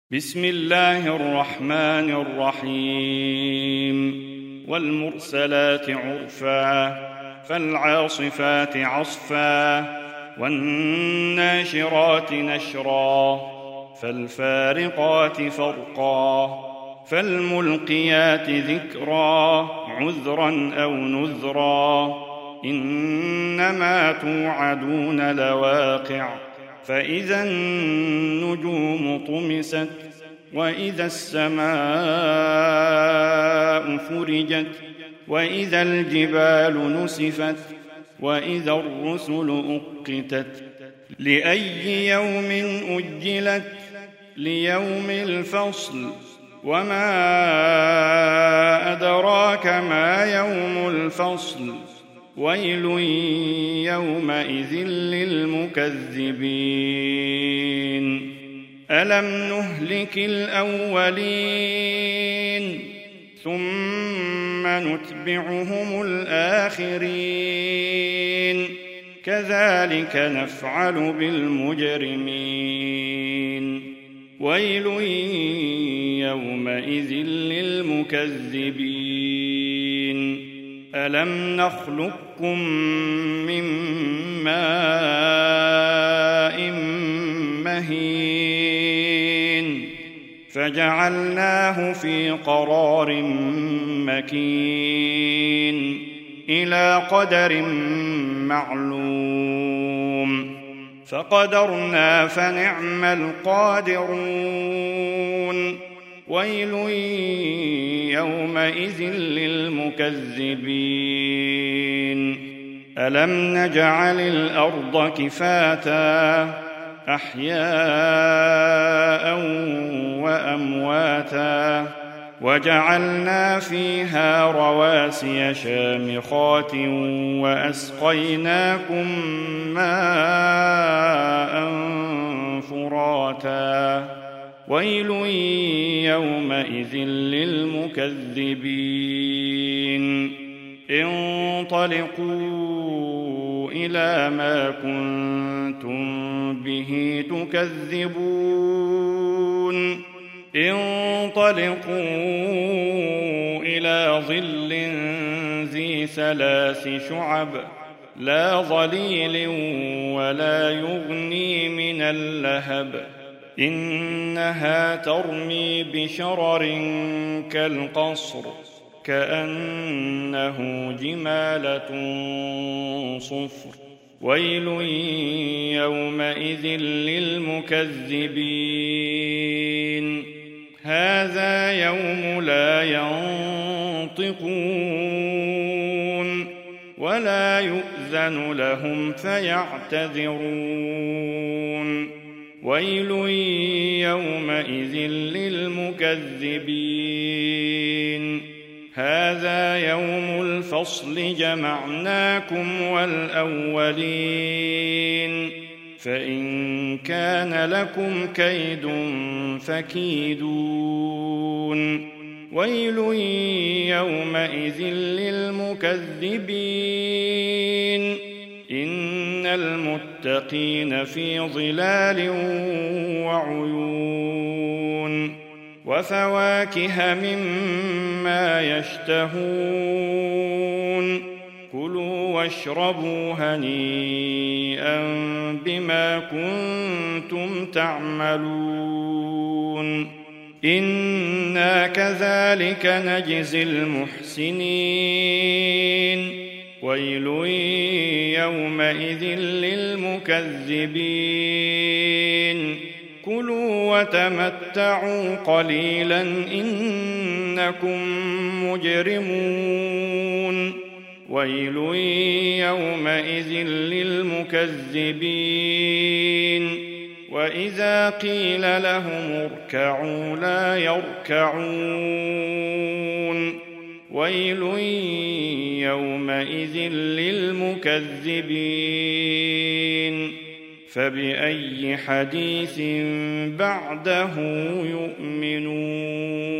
بسم الله الرحمن الرحيم والمرسلات عرفا فالعاصفات عصفا والناشرات نشرا فالفارقات فرقا فالملقيات ذكرا عذرا أو نذرا إنما توعدون لواقع فإذا النجوم طمست وإذا السماء فرجت وإذا الجبال نسفت وإذا الرسل أقتت لأي يوم أجلت ليوم الفصل وما أدراك ما يوم الفصل ويل يومئذ للمكذبين ألم نهلك الأولين ثم نتبعهم الآخرين كذلك نفعل بالمجرمين ويل يومئذ للمكذبين ألم نخلقكم من ماء مهين فجعلناه في قرار مكين إلى قدر معلوم فقدرنا فنعم القادرون ويل يومئذ للمكذبين ألم نجعل الأرض كفاتا أحياء وأمواتا وجعلنا فيها رواسي شامخات وأسقيناكم ماء فراتا ويل يومئذ للمكذبين انطلقوا إلى ما كنتم به تكذبون انطلقوا إلى ظل ذي 3 شعب لا ظليل ولا يغني من اللهب إنها ترمي بشرر كالقصر كأنه جمالة صفر ويل يومئذ للمكذبين هذا يوم لا ينطقون ولا يؤذن لهم فيعتذرون ويل يومئذ للمكذبين هذا يوم الفصل جمعناكم والأولين فإن كان لكم كيد فكيدون ويل يومئذ للمكذبين إن المتقين في ظلال وعيون وفواكه مما يشتهون كلوا واشربوا هنيئا بما كنتم تعملون إنا كذلك نجزي المحسنين ويل يومئذ للمكذبين كلوا وتمتعوا قليلا إنكم مجرمون ويل يومئذ للمكذبين وإذا قيل لهم اركعوا لا يركعون ويل يومئذ للمكذبين فبأي حديث بعده يؤمنون